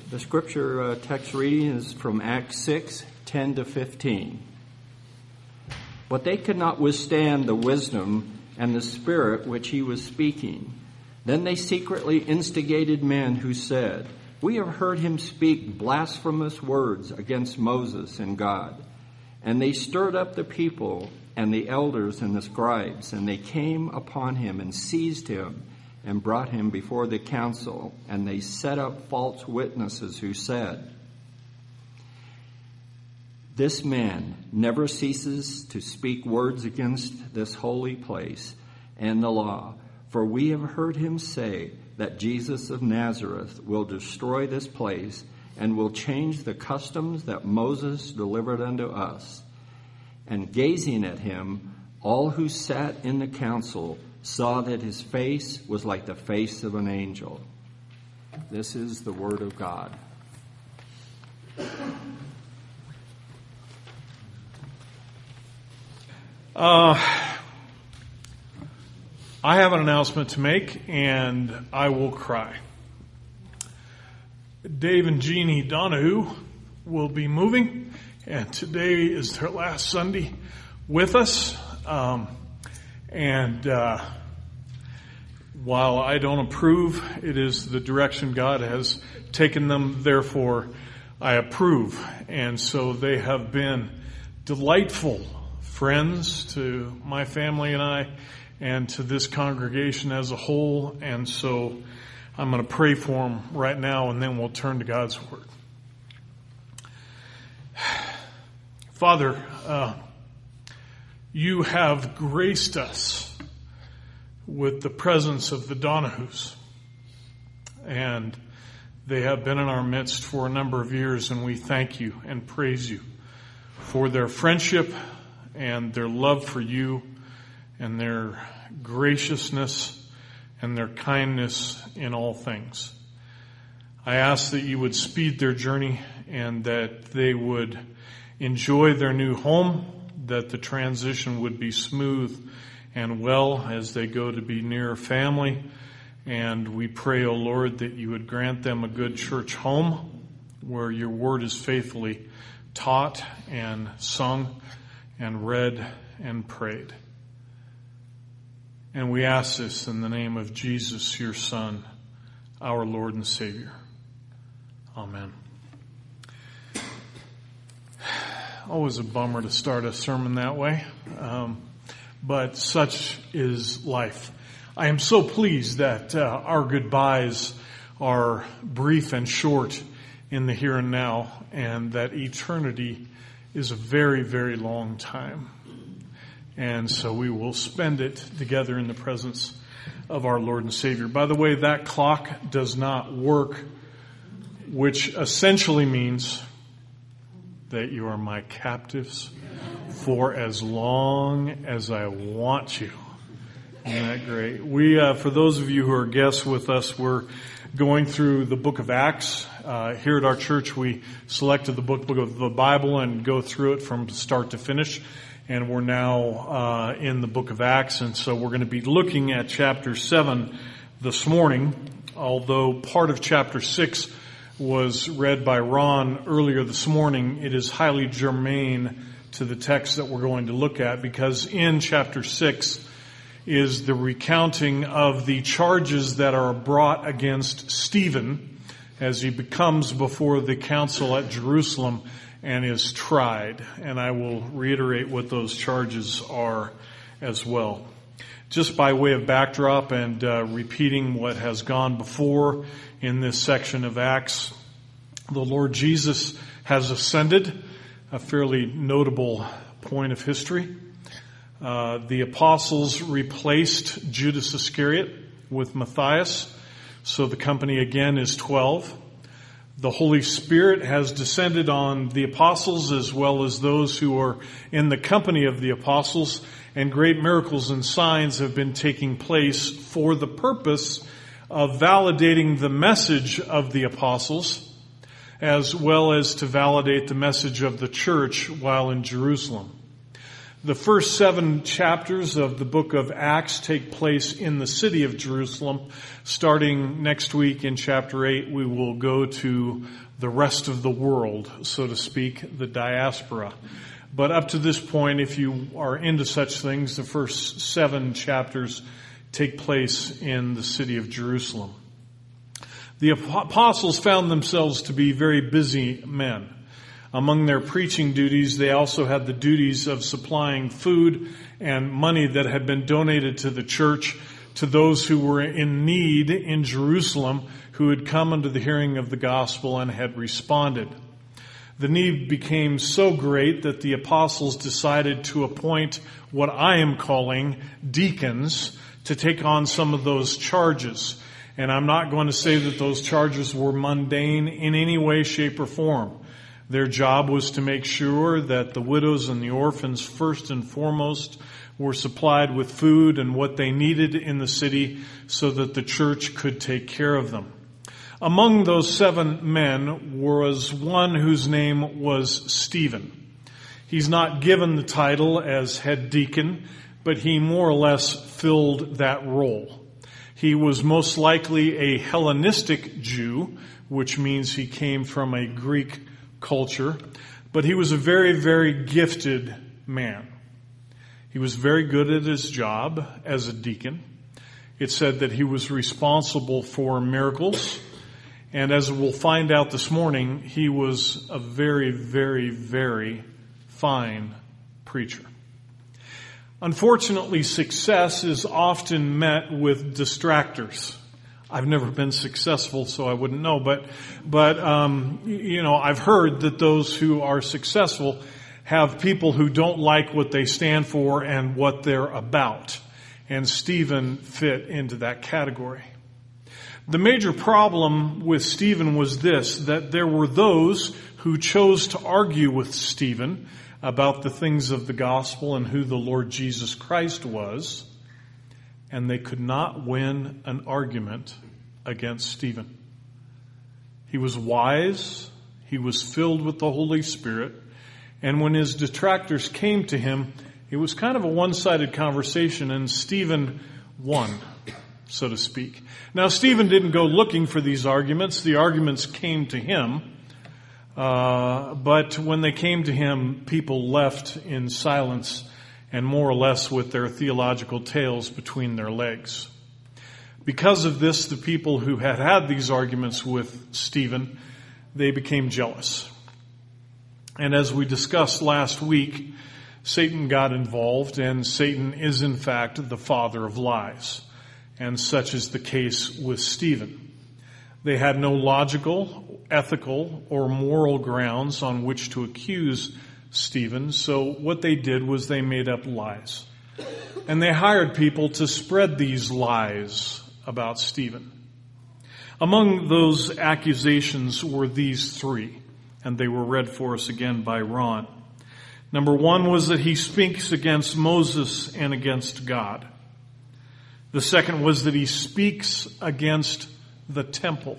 The scripture text reading is from Acts 6:10 to 15. But they could not withstand the wisdom and the spirit which he was speaking. Then they secretly instigated men who said, "We have heard him speak blasphemous words against Moses and God." And they stirred up the people and the elders and the scribes, and they came upon him and seized him and brought him before the council. And they set up false witnesses who said, "This man never ceases to speak words against this holy place and the law. For we have heard him say that Jesus of Nazareth will destroy this place and will change the customs that Moses delivered unto us." And gazing at him, all who sat in the council saw that his face was like the face of an angel. This is the word of God. I have an announcement to make, and I will cry. Dave and Jeannie Donahue will be moving, and today is their last Sunday with us. While I don't approve, it is the direction God has taken them. Therefore, I approve. And so they have been delightful friends to my family and I, and to this congregation as a whole. And so I'm going to pray for them right now, and then we'll turn to God's Word. Father, you have graced us with the presence of the Donahues, and they have been in our midst for a number of years, and we thank you and praise you for their friendship and their love for you and their graciousness and their kindness in all things. I ask that you would speed their journey and that they would enjoy their new home, that the transition would be smooth and well as they go to be near family. And we pray, O Lord, that you would grant them a good church home where your word is faithfully taught and sung and read and prayed. And we ask this in the name of Jesus, your Son, our Lord and Savior. Amen. Always a bummer to start a sermon that way, but such is life. I am so pleased that our goodbyes are brief and short in the here and now, and that eternity is a very, very long time. And so we will spend it together in the presence of our Lord and Savior. By the way, that clock does not work, which essentially means that you are my captives for as long as I want you. Isn't that great? We, for those of you who are guests with us, we're going through the book of Acts. Here at our church, we selected the book of the Bible and go through it from start to finish. And we're now in the book of Acts, and so we're going to be looking at chapter 7 this morning, although part of chapter 6 was read by Ron earlier this morning. It is highly germane to the text that we're going to look at, because in chapter 6 is the recounting of the charges that are brought against Stephen as he comes before the council at Jerusalem and is tried. And I will reiterate what those charges are as well. Just by way of backdrop and repeating what has gone before in this section of Acts, the Lord Jesus has ascended, a fairly notable point of history. The apostles replaced Judas Iscariot with Matthias, so the company again is 12. The Holy Spirit has descended on the apostles as well as those who are in the company of the apostles, and great miracles and signs have been taking place for the purpose of validating the message of the apostles, as well as to validate the message of the church while in Jerusalem. The first 7 chapters of the book of Acts take place in the city of Jerusalem. Starting next week in chapter 8, we will go to the rest of the world, so to speak, the diaspora. But up to this point, if you are into such things, the first 7 chapters take place in the city of Jerusalem. The apostles found themselves to be very busy men. Among their preaching duties, they also had the duties of supplying food and money that had been donated to the church to those who were in need in Jerusalem, who had come under the hearing of the gospel and had responded. The need became so great that the apostles decided to appoint what I am calling deacons to take on some of those charges. And I'm not going to say that those charges were mundane in any way, shape, or form. Their job was to make sure that the widows and the orphans, first and foremost, were supplied with food and what they needed in the city so that the church could take care of them. Among those 7 men was one whose name was Stephen. He's not given the title as head deacon, but he more or less filled that role. He was most likely a Hellenistic Jew, which means he came from a Greek culture, but he was a very, very gifted man. He was very good at his job as a deacon. It said that he was responsible for miracles, and as we'll find out this morning, he was a very, very, very fine preacher. Unfortunately, success is often met with distractors. I've never been successful, so I wouldn't know. But I've heard that those who are successful have people who don't like what they stand for and what they're about. And Stephen fit into that category. The major problem with Stephen was this, that there were those who chose to argue with Stephen about the things of the gospel and who the Lord Jesus Christ was, and they could not win an argument against Stephen. He was wise, he was filled with the Holy Spirit, and when his detractors came to him, it was kind of a one-sided conversation, and Stephen won, so to speak. Now, Stephen didn't go looking for these arguments. The arguments came to him, but when they came to him, people left in silence and more or less with their theological tails between their legs. Because of this, the people who had had these arguments with Stephen, they became jealous. And as we discussed last week, Satan got involved, and Satan is in fact the father of lies. And such is the case with Stephen. They had no logical, ethical, or moral grounds on which to accuse Stephen, so what they did was they made up lies. And they hired people to spread these lies about Stephen. Among those accusations were these 3, and they were read for us again by Ron. Number 1 was that he speaks against Moses and against God. The second was that he speaks against the temple.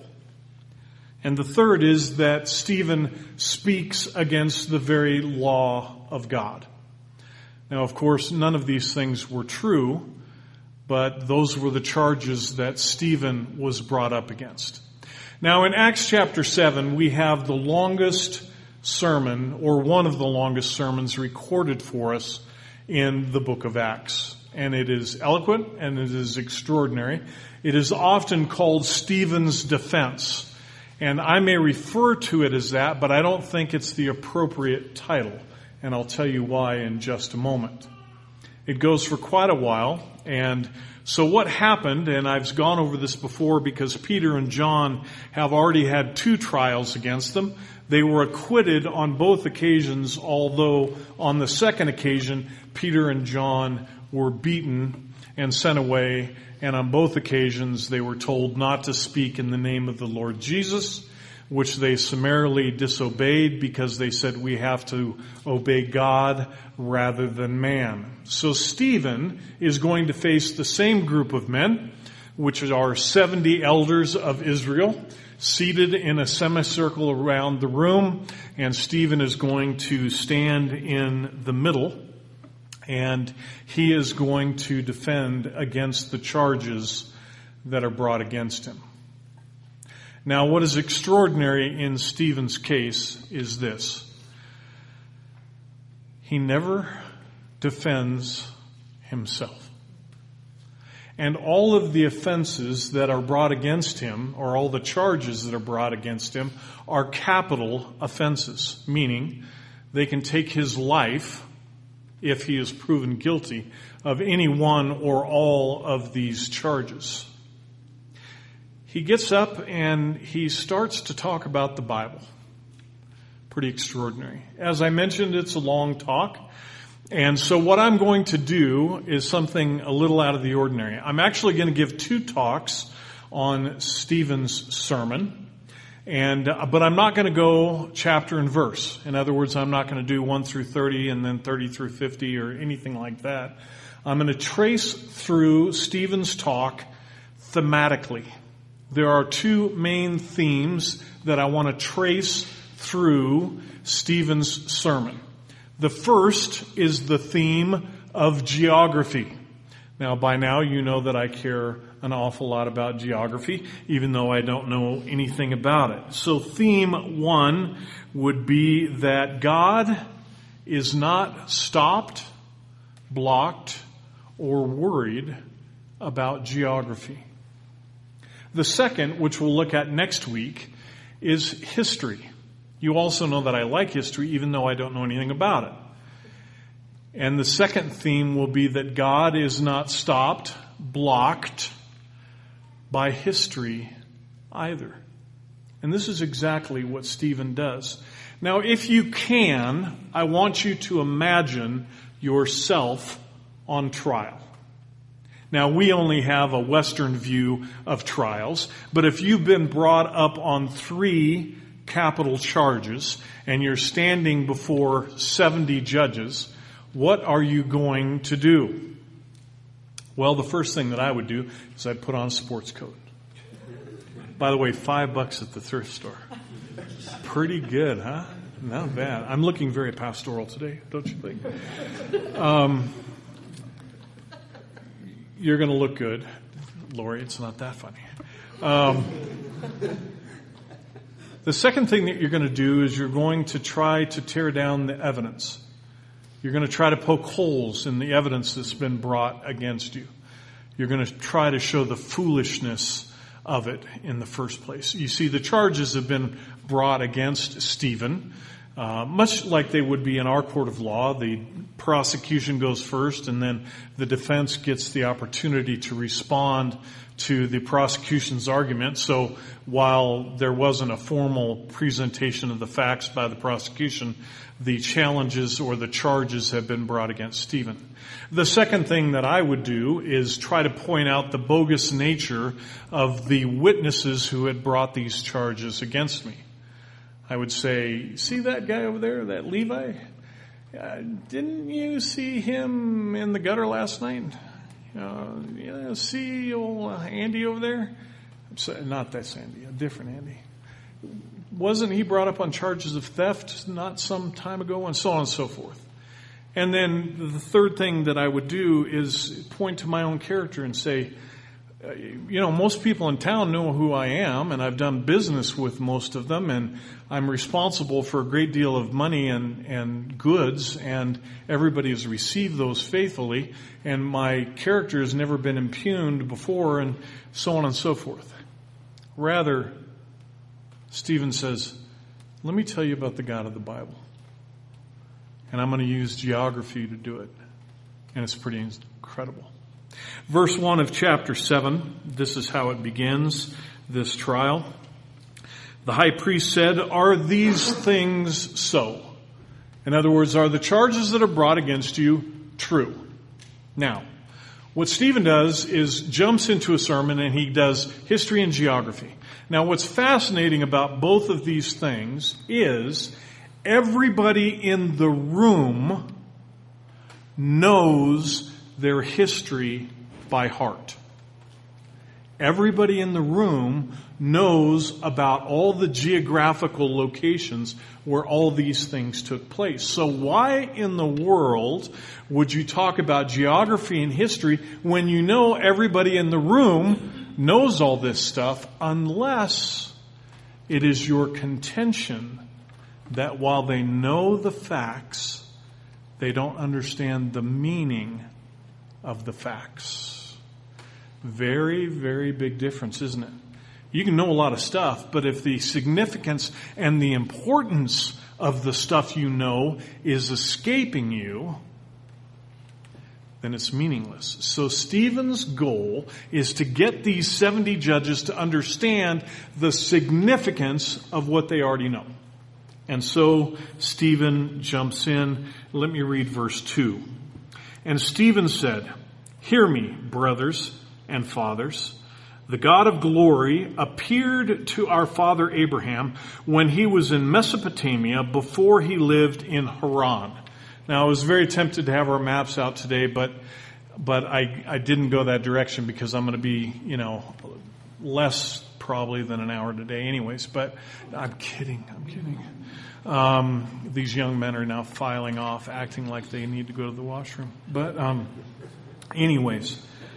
And the third is that Stephen speaks against the very law of God. Now, of course, none of these things were true, but those were the charges that Stephen was brought up against. Now, in Acts chapter 7, we have the longest sermon, or one of the longest sermons recorded for us in the book of Acts. And it is eloquent and it is extraordinary. It is often called Stephen's defense. And I may refer to it as that, but I don't think it's the appropriate title. And I'll tell you why in just a moment. It goes for quite a while. And so what happened, and I've gone over this before because Peter and John have already had 2 trials against them. They were acquitted on both occasions, although on the second occasion, Peter and John were beaten and sent away. And on both occasions, they were told not to speak in the name of the Lord Jesus, which they summarily disobeyed because they said we have to obey God rather than man. So Stephen is going to face the same group of men, which are 70 elders of Israel, seated in a semicircle around the room, and Stephen is going to stand in the middle. And he is going to defend against the charges that are brought against him. Now, what is extraordinary in Stephen's case is this. He never defends himself. And all of the offenses that are brought against him, or all the charges that are brought against him, are capital offenses, meaning they can take his life if he is proven guilty of any one or all of these charges. He gets up and he starts to talk about the Bible. Pretty extraordinary. As I mentioned, it's a long talk. And so what I'm going to do is something a little out of the ordinary. I'm actually going to give 2 talks on Stephen's sermon. But I'm not going to go chapter and verse. In other words, I'm not going to do 1 through 30 and then 30 through 50 or anything like that. I'm going to trace through Stephen's talk thematically. There are 2 main themes that I want to trace through Stephen's sermon. The first is the theme of geography. Now, by now, you know that I care an awful lot about geography, even though I don't know anything about it. So theme 1 would be that God is not stopped, blocked, or worried about geography. The second, which we'll look at next week, is history. You also know that I like history, even though I don't know anything about it. And the second theme will be that God is not stopped, blocked by history either. And this is exactly what Stephen does. Now, if you can, I want you to imagine yourself on trial. Now, we only have a Western view of trials, but if you've been brought up on 3 capital charges and you're standing before 70 judges, what are you going to do? Well, the first thing that I would do is I'd put on a sports coat. By the way, $5 at the thrift store. Pretty good, huh? Not bad. I'm looking very pastoral today, don't you think? You're going to look good. Lori, it's not that funny. The second thing that you're going to do is you're going to try to tear down the evidence. You're going to try to poke holes in the evidence that's been brought against you. You're going to try to show the foolishness of it in the first place. You see, the charges have been brought against Stephen, much like they would be in our court of law. The prosecution goes first, and then the defense gets the opportunity to respond to the prosecution's argument. So while there wasn't a formal presentation of the facts by the prosecution, the challenges or the charges have been brought against Stephen. The second thing that I would do is try to point out the bogus nature of the witnesses who had brought these charges against me. I would say, see that guy over there, that Levi? Didn't you see him in the gutter last night? See old Andy over there? Not that Andy, a different Andy. Wasn't he brought up on charges of theft not some time ago? And so on and so forth. And then the third thing that I would do is point to my own character and say, most people in town know who I am, and I've done business with most of them, and I'm responsible for a great deal of money and goods, and everybody has received those faithfully, and my character has never been impugned before, and so on and so forth. Rather, Stephen says, let me tell you about the God of the Bible. And I'm going to use geography to do it. And it's pretty incredible. Verse 1 of chapter 7, this is how it begins, this trial. The high priest said, are these things so? In other words, are the charges that are brought against you true? Now, what Stephen does is jumps into a sermon and he does history and geography. Now, what's fascinating about both of these things is everybody in the room knows their history by heart. Everybody in the room knows about all the geographical locations where all these things took place. So why in the world would you talk about geography and history when you know everybody in the room knows all this stuff, unless it is your contention that while they know the facts, they don't understand the meaning of the facts? Very, very big difference, isn't it? You can know a lot of stuff, but if the significance and the importance of the stuff you know is escaping you, then it's meaningless. So Stephen's goal is to get these 70 judges to understand the significance of what they already know. And so Stephen jumps in. Let me read verse 2. And Stephen said, "Hear me, brothers and fathers. The God of glory appeared to our father Abraham when he was in Mesopotamia before he lived in Haran." Now, I was very tempted to have our maps out today, but I didn't go that direction because I'm going to be, less probably than an hour today anyways. But I'm kidding. These young men are now filing off, acting like they need to go to the washroom. But anyways,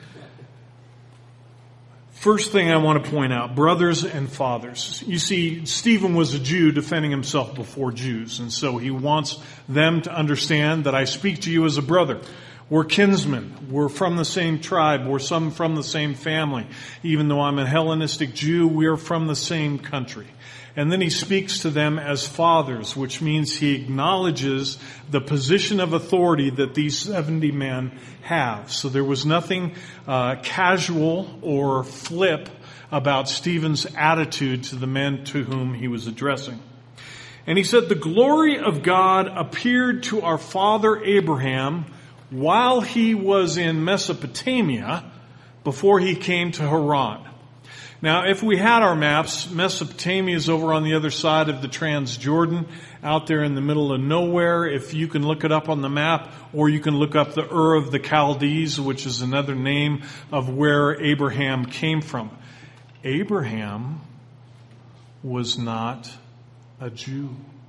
first thing I want to point out, brothers and fathers. You see, Stephen was a Jew defending himself before Jews, and so he wants them to understand that I speak to you as a brother. We're kinsmen. We're from the same tribe. We're some from the same family. Even though I'm a Hellenistic Jew, we're from the same country. And then he speaks to them as fathers, which means he acknowledges the position of authority that these 70 men have. So there was nothing casual or flip about Stephen's attitude to the men to whom he was addressing. And he said, "The glory of God appeared to our father Abraham while he was in Mesopotamia before he came to Haran." Now, if we had our maps, Mesopotamia is over on the other side of the Transjordan, out there in the middle of nowhere. If you can look it up on the map, or you can look up the Ur of the Chaldees, which is another name of where Abraham came from. Abraham was not a Jew.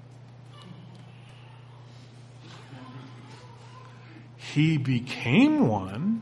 He became one,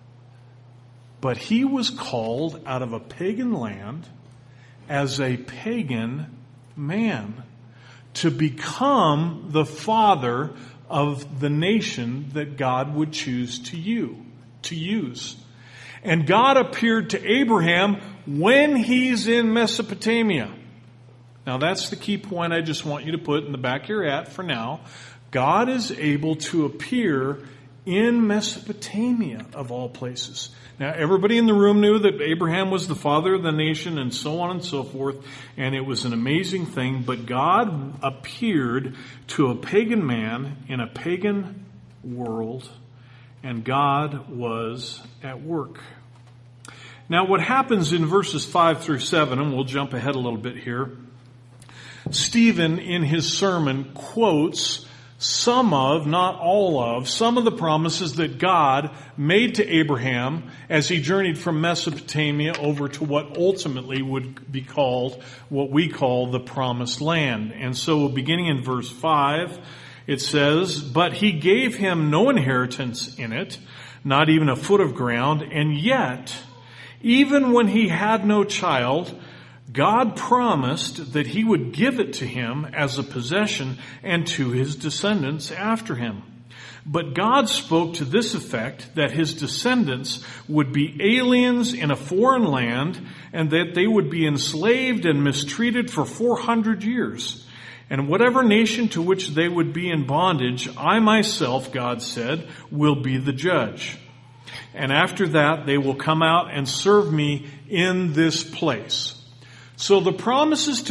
but he was called out of a pagan land as a pagan man to become the father of the nation that God would choose to use. And God appeared to Abraham when he's in Mesopotamia. Now that's the key point I just want you to put in the back of your hat for now. God is able to appear in Mesopotamia, of all places. Now, everybody in the room knew that Abraham was the father of the nation and so on and so forth, and it was an amazing thing, but God appeared to a pagan man in a pagan world, and God was at work. Now, what happens in verses 5 through 7, and we'll jump ahead a little bit here, Stephen, in his sermon, quotes some of the promises that God made to Abraham as he journeyed from Mesopotamia over to what ultimately would be called, what we call the Promised Land. And so beginning in verse 5, it says, "But he gave him no inheritance in it, not even a foot of ground, and yet, even when he had no child, God promised that he would give it to him as a possession and to his descendants after him. But God spoke to this effect, that his descendants would be aliens in a foreign land and that they would be enslaved and mistreated for 400 years. And whatever nation to which they would be in bondage, I myself, God said, will be the judge. And after that, they will come out and serve me in this place." So the promises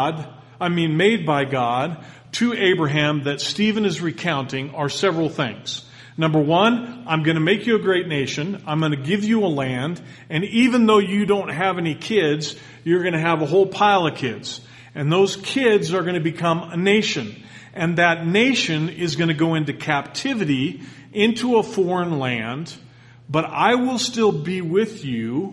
made by God to Abraham that Stephen is recounting are several things. Number one, I'm going to make you a great nation. I'm going to give you a land. And even though you don't have any kids, you're going to have a whole pile of kids. And those kids are going to become a nation. And that nation is going to go into captivity into a foreign land. But I will still be with you,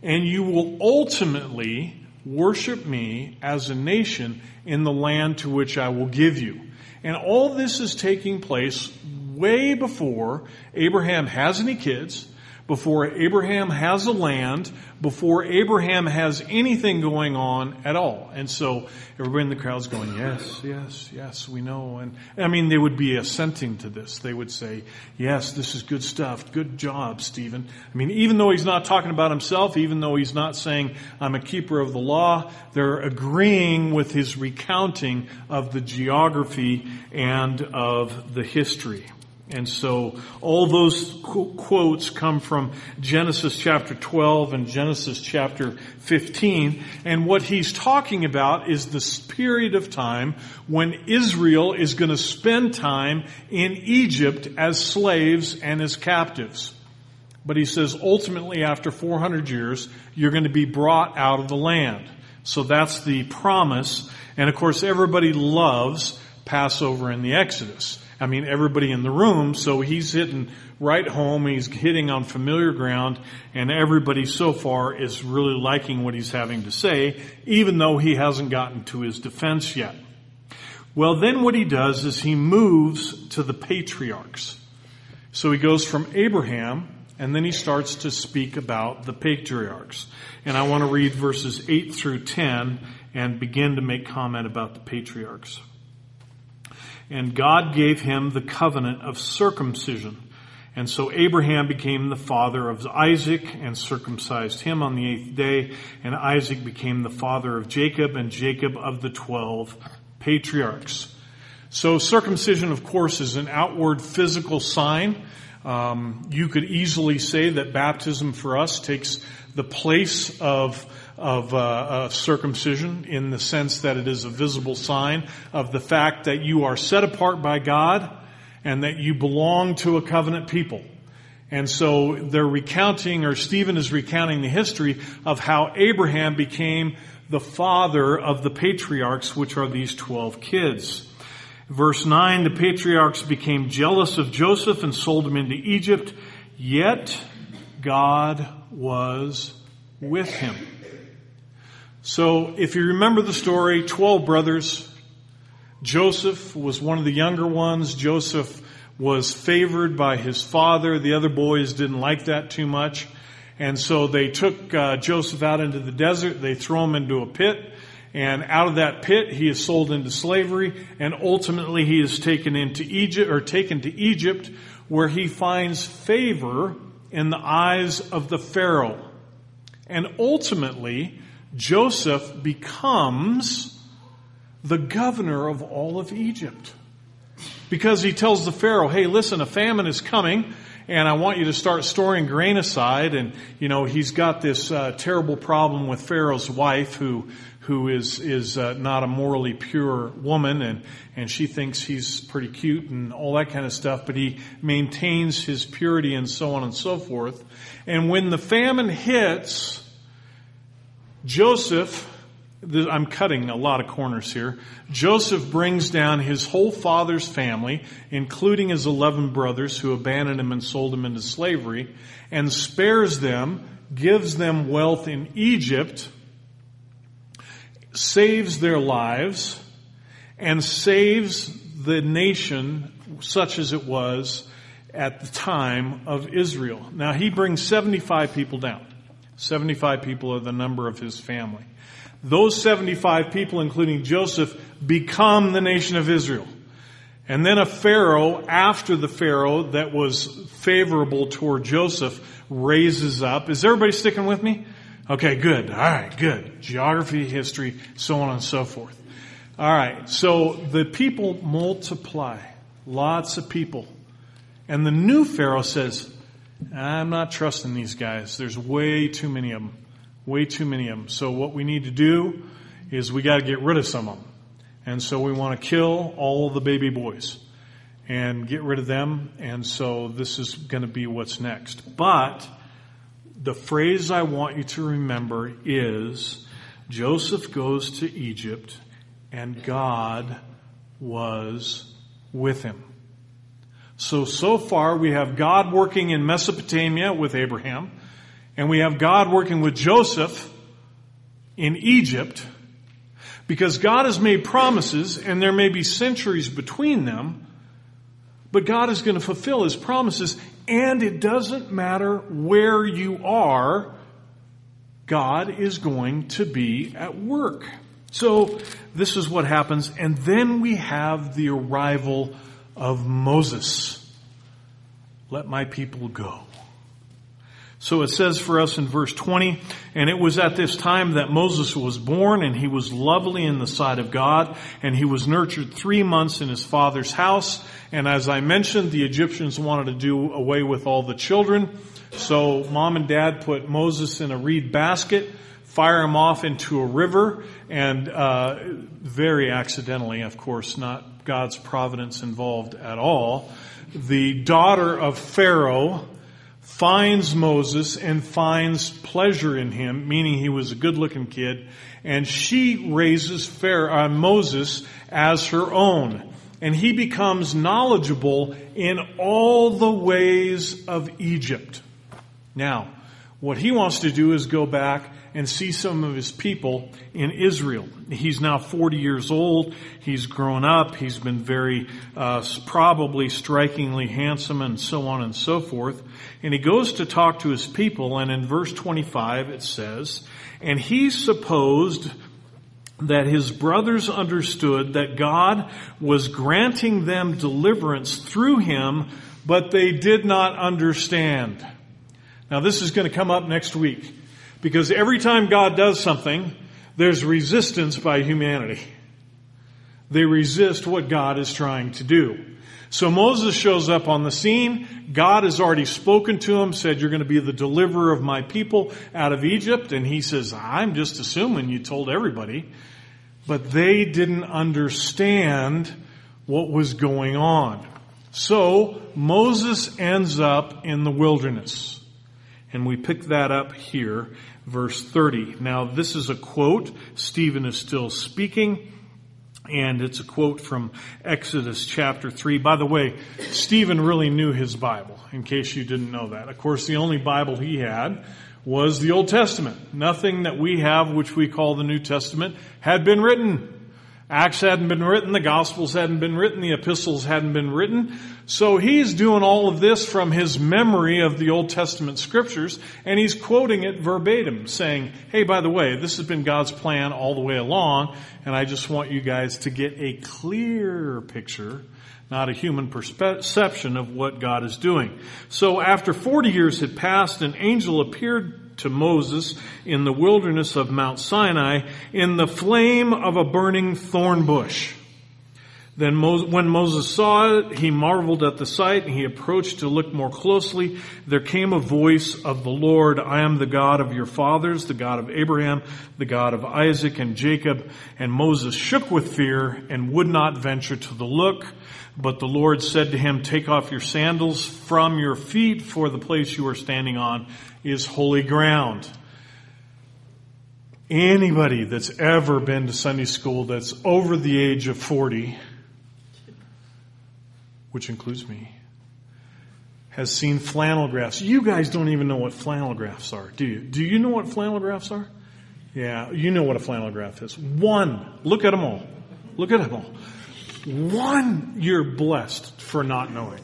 and you will ultimately worship me as a nation in the land to which I will give you. And all this is taking place way before Abraham has any kids, before Abraham has a land, before Abraham has anything going on at all. And so everybody in the crowd's going, yes, yes, yes, we know. And I mean, they would be assenting to this. They would say, yes, this is good stuff. Good job, Stephen. I mean, even though he's not talking about himself, even though he's not saying, I'm a keeper of the law, they're agreeing with his recounting of the geography and of the history. And so all those quotes come from Genesis chapter 12 and Genesis chapter 15. And what he's talking about is this period of time when Israel is going to spend time in Egypt as slaves and as captives. But he says ultimately after 400 years, you're going to be brought out of the land. So that's the promise. And of course, everybody loves Passover and the Exodus. I mean, everybody in the room, so he's hitting right home, he's hitting on familiar ground, and everybody so far is really liking what he's having to say, even though he hasn't gotten to his defense yet. Well, then what he does is he moves to the patriarchs. So he goes from Abraham, and then he starts to speak about the patriarchs. And I want to read verses 8 through 10 and begin to make comment about the patriarchs. And God gave him the covenant of circumcision. And so Abraham became the father of Isaac and circumcised him on the 8th day. And Isaac became the father of Jacob, and Jacob of the 12 patriarchs. So circumcision, of course, is an outward physical sign. You could easily say that baptism for us takes the place of circumcision in the sense that it is a visible sign of the fact that you are set apart by God and that you belong to a covenant people. And so they're recounting, or Stephen is recounting the history of how Abraham became the father of the patriarchs, which are these 12 kids. Verse 9, the patriarchs became jealous of Joseph and sold him into Egypt, yet God was with him. So if you remember the story, 12 brothers. Joseph was one of the younger ones. Joseph was favored by his father. The other boys didn't like that too much. And so they took Joseph out into the desert. They throw him into a pit. And out of that pit, he is sold into slavery. And ultimately, he is taken to Egypt, where he finds favor in the eyes of the Pharaoh. And ultimately, Joseph becomes the governor of all of Egypt. Because he tells the Pharaoh, hey, listen, a famine is coming, and I want you to start storing grain aside. And, you know, he's got this terrible problem with Pharaoh's wife, who is not a morally pure woman, and she thinks he's pretty cute and all that kind of stuff, but he maintains his purity and so on and so forth. And when the famine hits, Joseph, I'm cutting a lot of corners here. Joseph brings down his whole father's family, including his 11 brothers who abandoned him and sold him into slavery, and spares them, gives them wealth in Egypt, saves their lives, and saves the nation such as it was at the time of Israel. Now, he brings 75 people down. 75 people are the number of his family. Those 75 people, including Joseph, become the nation of Israel. And then a Pharaoh, after the Pharaoh that was favorable toward Joseph, raises up. Is everybody sticking with me? Okay, good. All right, good. Geography, history, so on and so forth. All right, so the people multiply. Lots of people. And the new Pharaoh says, I'm not trusting these guys. There's way too many of them. Way too many of them. So what we need to do is we got to get rid of some of them. And so we want to kill all the baby boys and get rid of them. And so this is going to be what's next. But the phrase I want you to remember is Joseph goes to Egypt and God was with him. So far we have God working in Mesopotamia with Abraham. And we have God working with Joseph in Egypt, because God has made promises, and there may be centuries between them, but God is going to fulfill His promises, and it doesn't matter where you are, God is going to be at work. So this is what happens, and then we have the arrival of Moses. Let my people go. So it says for us in verse 20, and it was at this time that Moses was born, and he was lovely in the sight of God, and he was nurtured 3 months in his father's house. And as I mentioned, the Egyptians wanted to do away with all the children. So mom and dad put Moses in a reed basket, fire him off into a river, and very accidentally, of course, not God's providence involved at all, the daughter of Pharaoh finds Moses and finds pleasure in him, meaning he was a good-looking kid, and she raises Moses as her own. And he becomes knowledgeable in all the ways of Egypt. Now, what he wants to do is go back and see some of his people in Israel. He's now 40 years old. He's grown up. He's been very, probably strikingly handsome, and so on and so forth. And he goes to talk to his people, and in verse 25 it says, and he supposed that his brothers understood that God was granting them deliverance through him, but they did not understand. Now this is going to come up next week, because every time God does something, there's resistance by humanity. They resist what God is trying to do. So Moses shows up on the scene. God has already spoken to him, said, you're going to be the deliverer of my people out of Egypt. And he says, I'm just assuming you told everybody. But they didn't understand what was going on. So Moses ends up in the wilderness. And we pick that up here, verse 30. Now this is a quote. Stephen is still speaking. And it's a quote from Exodus chapter 3. By the way, Stephen really knew his Bible, in case you didn't know that. Of course, the only Bible he had was the Old Testament. Nothing that we have, which we call the New Testament, had been written. Acts hadn't been written, the Gospels hadn't been written, the epistles hadn't been written. So he's doing all of this from his memory of the Old Testament scriptures, and he's quoting it verbatim, saying, hey, by the way, this has been God's plan all the way along, and I just want you guys to get a clear picture, not a human perception of what God is doing. So after 40 years had passed, an angel appeared to Moses in the wilderness of Mount Sinai in the flame of a burning thorn bush. Then when Moses saw it, he marveled at the sight, and he approached to look more closely. There came a voice of the Lord, I am the God of your fathers, the God of Abraham, the God of Isaac and Jacob. And Moses shook with fear and would not venture to look. But the Lord said to him, take off your sandals from your feet, for the place you are standing on is holy ground. Anybody that's ever been to Sunday school that's over the age of 40, which includes me, has seen flannel graphs. You guys don't even know what flannel graphs are, do you? Do you know what flannel graphs are? Yeah, you know what a flannel graph is. One. Look at them all. Look at them all. One, you're blessed for not knowing.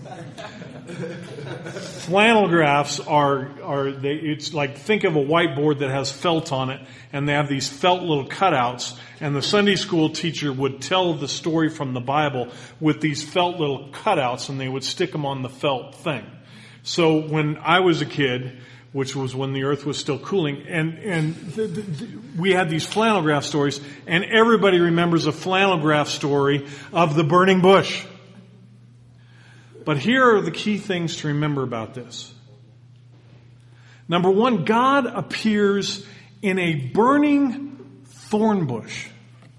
Flannel graphs it's like, think of a whiteboard that has felt on it, and they have these felt little cutouts, and the Sunday school teacher would tell the story from the Bible with these felt little cutouts, and they would stick them on the felt thing. So when I was a kid, which was when the earth was still cooling, we had these flannel graph stories, and everybody remembers a flannel graph story of the burning bush. But here are the key things to remember about this. Number one, God appears in a burning thorn bush.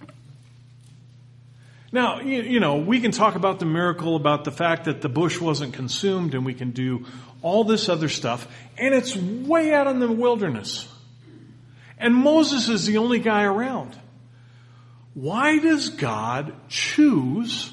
Now, you know, we can talk about the miracle, about the fact that the bush wasn't consumed, and we can do all this other stuff, and it's way out in the wilderness. And Moses is the only guy around. Why does God choose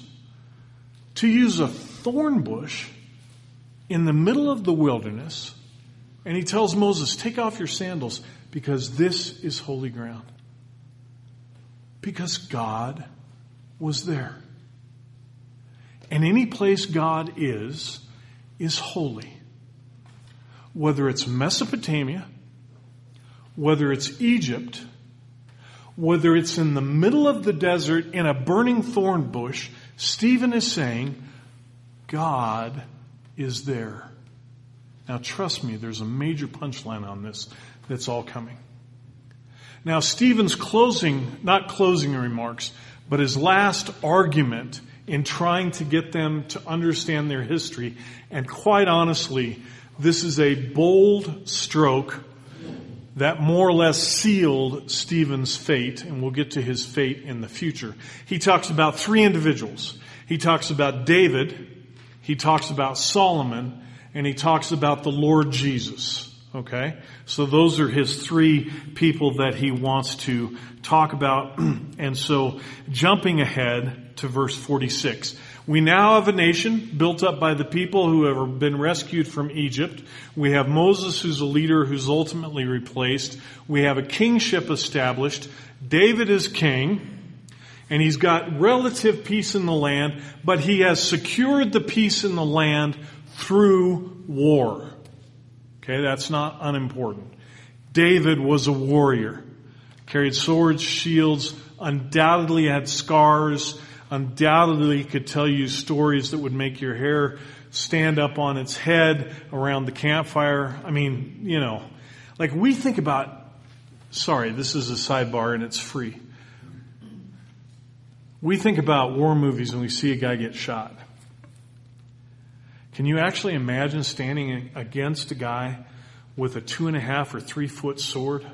to use a thorn bush in the middle of the wilderness And he tells Moses, take off your sandals because this is holy ground. Because God was there. And any place God is holy. Whether it's Mesopotamia, whether it's Egypt, whether it's in the middle of the desert in a burning thorn bush, Stephen is saying, God is there. Now trust me, there's a major punchline on this that's all coming. Now Stephen's not closing remarks, but his last argument in trying to get them to understand their history, and quite honestly, this is a bold stroke that more or less sealed Stephen's fate, and we'll get to his fate in the future. He talks about three individuals. He talks about David, he talks about Solomon, and he talks about the Lord Jesus. Okay? So those are his three people that he wants to talk about. And so, jumping ahead to verse 46. We now have a nation built up by the people who have been rescued from Egypt. We have Moses, who's a leader, who's ultimately replaced. We have a kingship established. David is king. And he's got relative peace in the land, but he has secured the peace in the land through war. Okay, that's not unimportant. David was a warrior. Carried swords, shields, undoubtedly had scars, undoubtedly could tell you stories that would make your hair stand up on its head around the campfire. I mean, you know, like we think about, sorry, this is a sidebar and it's free. We think about war movies and we see a guy get shot. Can you actually imagine standing against a guy with a 2.5 or 3 foot sword?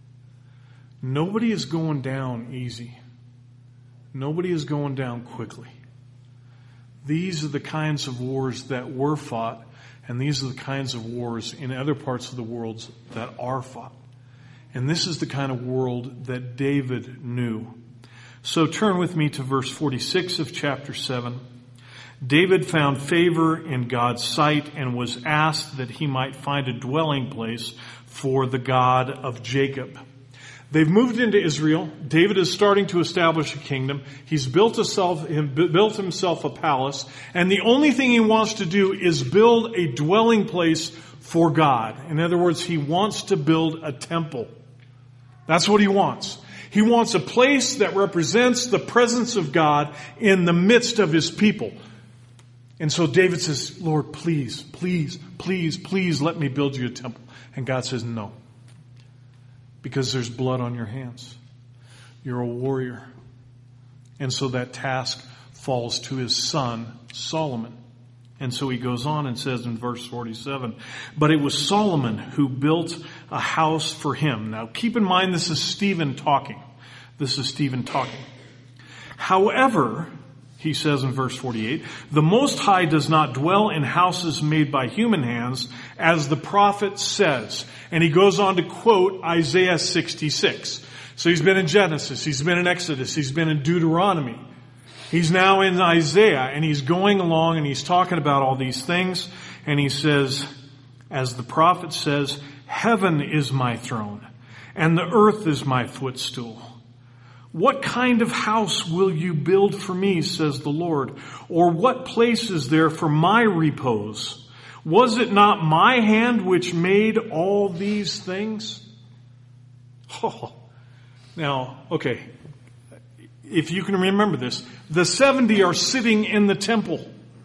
Nobody is going down easy. Nobody is going down quickly. These are the kinds of wars that were fought, and these are the kinds of wars in other parts of the world that are fought. And this is the kind of world that David knew. So turn with me to verse 46 of chapter 7. David found favor in God's sight and was asked that he might find a dwelling place for the God of Jacob. They've moved into Israel. David is starting to establish a kingdom. He's built himself a palace. And the only thing he wants to do is build a dwelling place for God. In other words, he wants to build a temple. That's what he wants. He wants a place that represents the presence of God in the midst of his people. And so David says, Lord, please, please, please, please let me build you a temple. And God says, no. Because there's blood on your hands. You're a warrior. And so that task falls to his son, Solomon. And so he goes on and says in verse 47, but it was Solomon who built a house for him. Now keep in mind this is Stephen talking. This is Stephen talking. However, he says in verse 48, the Most High does not dwell in houses made by human hands, as the prophet says. And he goes on to quote Isaiah 66. So he's been in Genesis, he's been in Exodus, he's been in Deuteronomy. He's now in Isaiah, and he's going along and he's talking about all these things. And he says, as the prophet says, heaven is my throne, and the earth is my footstool. What kind of house will you build for me, says the Lord? Or what place is there for my repose? Was it not my hand which made all these things? Oh. Now, okay, if you can remember this, the 70 are sitting in the temple.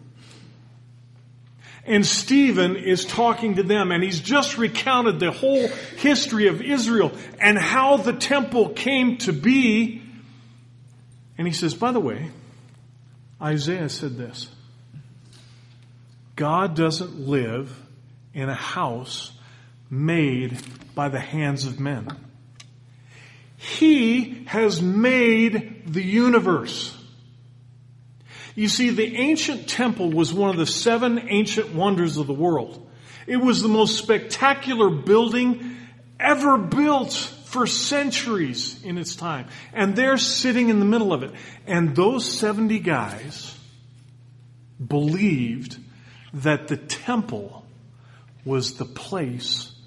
And Stephen is talking to them, and he's just recounted the whole history of Israel and how the temple came to be. And he says, by the way, Isaiah said this. God doesn't live in a house made by the hands of men. He has made the universe. You see, the ancient temple was one of the 7 ancient wonders of the world. It was the most spectacular building ever built for centuries in its time. And they're sitting in the middle of it. And those 70 guys believed that the temple was the place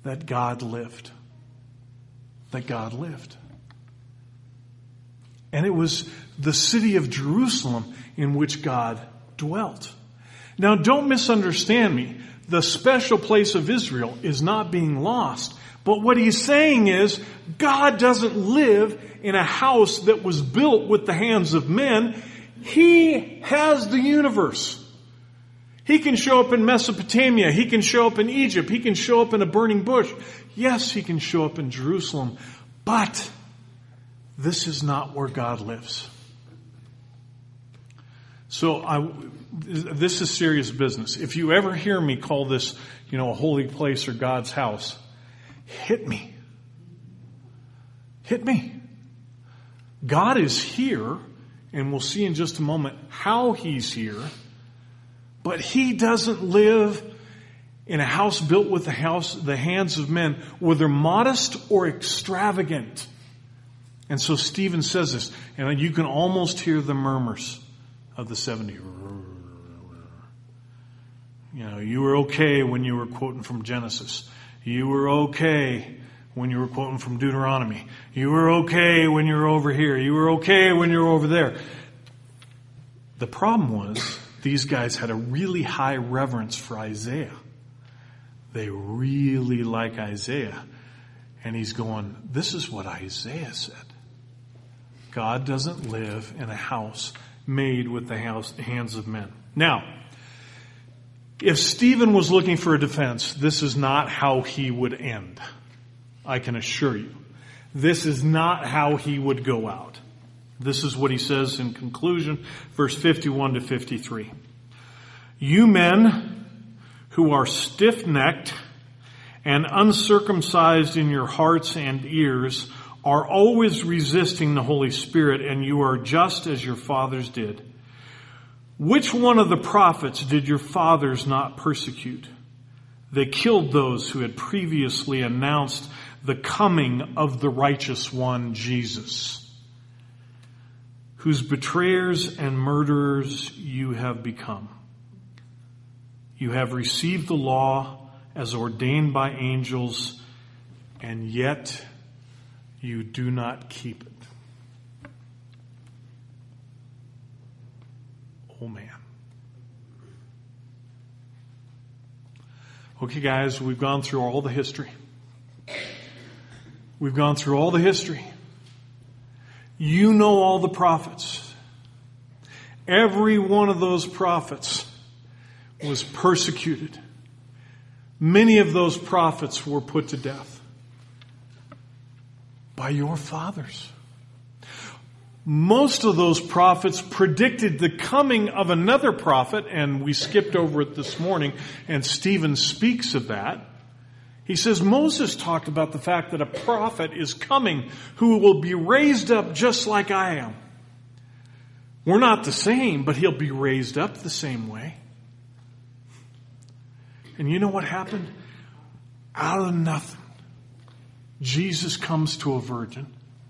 that God lived. That God lived. And it was the city of Jerusalem in which God dwelt. Now, don't misunderstand me. The special place of Israel is not being lost. But what he's saying is, God doesn't live in a house that was built with the hands of men. He has the universe. He can show up in Mesopotamia. He can show up in Egypt. He can show up in a burning bush. Yes, he can show up in Jerusalem. But this is not where God lives. So this is serious business. If you ever hear me call this, a holy place or God's house, hit me. Hit me. God is here, and we'll see in just a moment how he's here, but he doesn't live in a house built with the hands of men, whether modest or extravagant. And so Stephen says this, and you can almost hear the murmurs of the 70. You were okay when you were quoting from Genesis. You were okay when you were quoting from Deuteronomy. You were okay when you were over here. You were okay when you were over there. The problem was, these guys had a really high reverence for Isaiah. They really like Isaiah. And he's going, this is what Isaiah said. God doesn't live in a house made with the hands of men. Now, if Stephen was looking for a defense, this is not how he would end. I can assure you. This is not how he would go out. This is what he says in conclusion, verse 51 to 53. You men who are stiff-necked and uncircumcised in your hearts and ears are always resisting the Holy Spirit, and you are just as your fathers did. Which one of the prophets did your fathers not persecute? They killed those who had previously announced the coming of the righteous one, Jesus, whose betrayers and murderers you have become. You have received the law as ordained by angels, and yet you do not keep it. Oh, man. Okay, guys, we've gone through all the history. We've gone through all the history. You know all the prophets. Every one of those prophets was persecuted. Many of those prophets were put to death by your fathers. Most of those prophets predicted the coming of another prophet, and we skipped over it this morning, and Stephen speaks of that. He says Moses talked about the fact that a prophet is coming who will be raised up just like I am. We're not the same, but he'll be raised up the same way. And you know what happened? Out of nothing, Jesus comes to a virgin.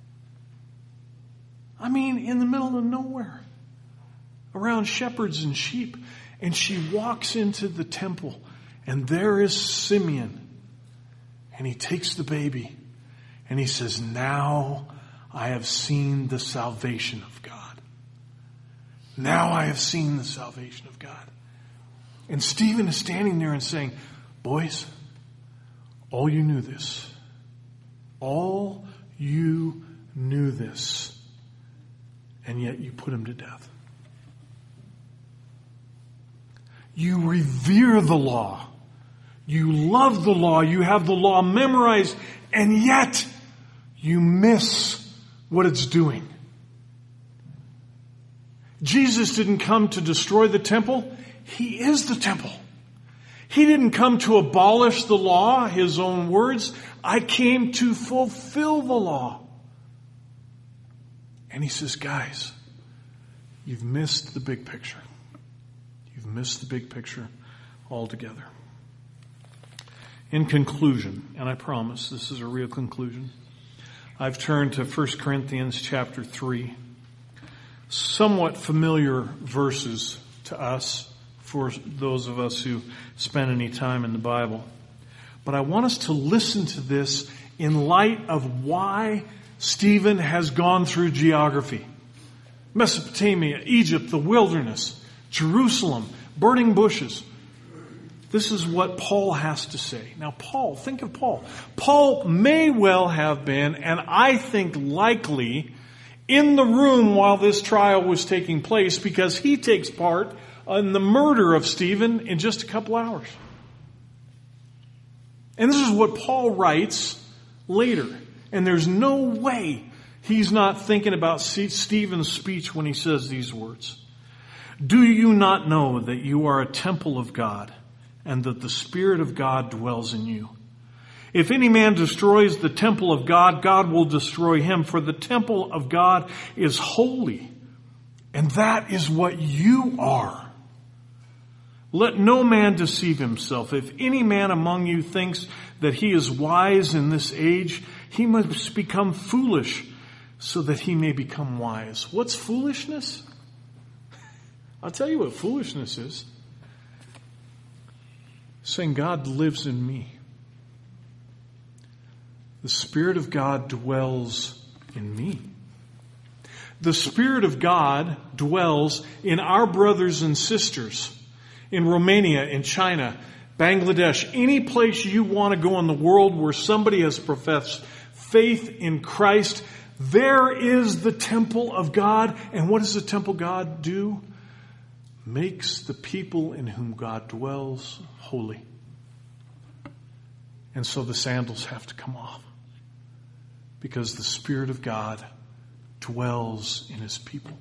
I mean, in the middle of nowhere, around shepherds and sheep. And she walks into the temple, and there is Simeon. And he takes the baby, and he says, now I have seen the salvation of God. Now I have seen the salvation of God. And Stephen is standing there and saying, boys, all you knew this. All you knew this. And yet you put him to death. You revere the law. You love the law. You have the law memorized. And yet you miss what it's doing. Jesus didn't come to destroy the temple. He is the temple. He didn't come to abolish the law, his own words. I came to fulfill the law. And he says, guys, you've missed the big picture. You've missed the big picture altogether. In conclusion, and I promise this is a real conclusion, I've turned to 1 Corinthians chapter 3. Somewhat familiar verses to us, for those of us who spend any time in the Bible. But I want us to listen to this in light of why Stephen has gone through geography. Mesopotamia, Egypt, the wilderness, Jerusalem, burning bushes. This is what Paul has to say. Now Paul, think of Paul. Paul may well have been, and I think likely, in the room while this trial was taking place, because he takes part in the murder of Stephen in just a couple hours. And this is what Paul writes later. And there's no way he's not thinking about Stephen's speech when he says these words. Do you not know that you are a temple of God, and that the Spirit of God dwells in you? If any man destroys the temple of God, God will destroy him, for the temple of God is holy, and that is what you are. Let no man deceive himself. If any man among you thinks that he is wise in this age, he must become foolish so that he may become wise. What's foolishness? I'll tell you what foolishness is. Saying God lives in me. The Spirit of God dwells in me. The Spirit of God dwells in our brothers and sisters in Romania, in China, Bangladesh, any place you want to go in the world where somebody has professed faith in Christ. There is the temple of God. And what does the temple of God do? Makes the people in whom God dwells holy. And so the sandals have to come off, because the Spirit of God dwells in His people.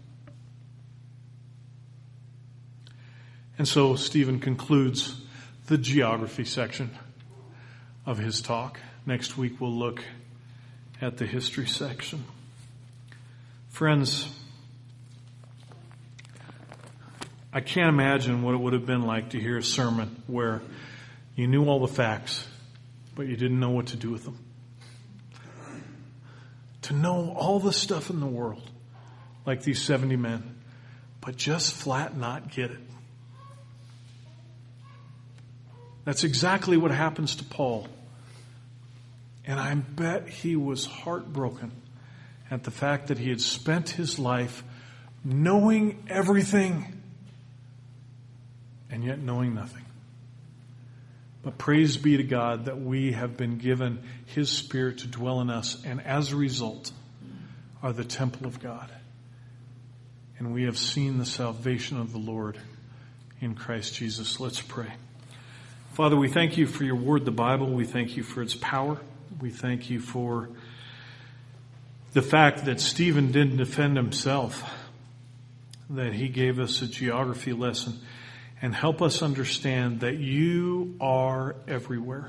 And so Stephen concludes the geography section of his talk. Next week we'll look at the history section. Friends, I can't imagine what it would have been like to hear a sermon where you knew all the facts, but you didn't know what to do with them. To know all the stuff in the world, like these 70 men, but just flat not get it. That's exactly what happens to Paul. And I bet he was heartbroken at the fact that he had spent his life knowing everything and yet knowing nothing. But praise be to God that we have been given His Spirit to dwell in us, and as a result are the temple of God. And we have seen the salvation of the Lord in Christ Jesus. Let's pray. Father, we thank You for Your word, the Bible. We thank You for its power. We thank You for the fact that Stephen didn't defend himself, that he gave us a geography lesson, and help us understand that You are everywhere.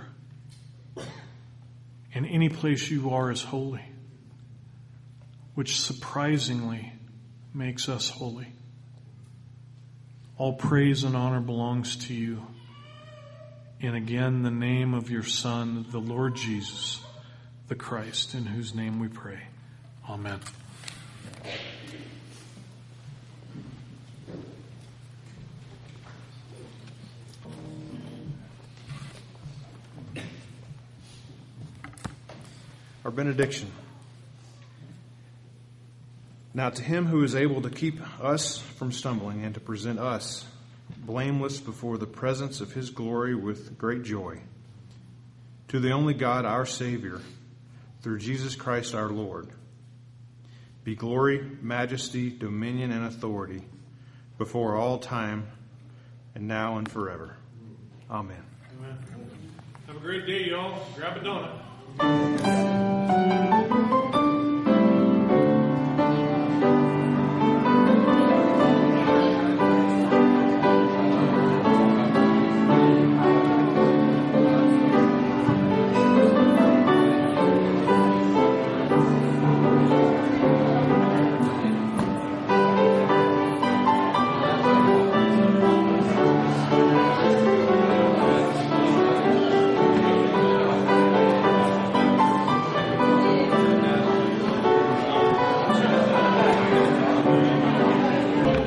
And any place You are is holy, which surprisingly makes us holy. All praise and honor belongs to You. And again, the name of Your Son, the Lord Jesus, the Christ, in whose name we pray. Amen. Our benediction. Now to Him who is able to keep us from stumbling and to present us blameless before the presence of His glory with great joy, to the only God, our Savior, through Jesus Christ our Lord, be glory, majesty, dominion, and authority before all time and now and forever. Amen. Amen. Have a great day, y'all. Grab a donut.